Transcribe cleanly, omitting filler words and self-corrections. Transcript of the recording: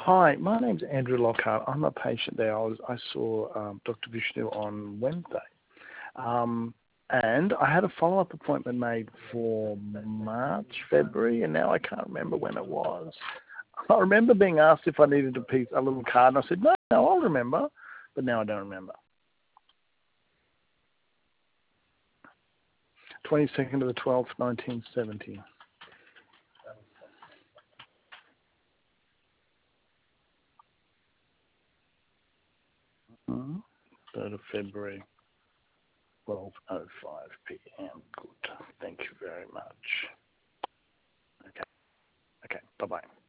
Hi, my name's Andrew Lockhart. I'm a patient there. I saw Dr. Vishnu on Wednesday. And I had a follow-up appointment made for March, February, and now I can't remember when it was. I remember being asked if I needed a little card, and I said, no, I'll remember. But now I don't remember. 22nd of the 12th, 1970. 3rd of February, 12:05 p.m. Good. Thank you very much. Okay. Bye-bye.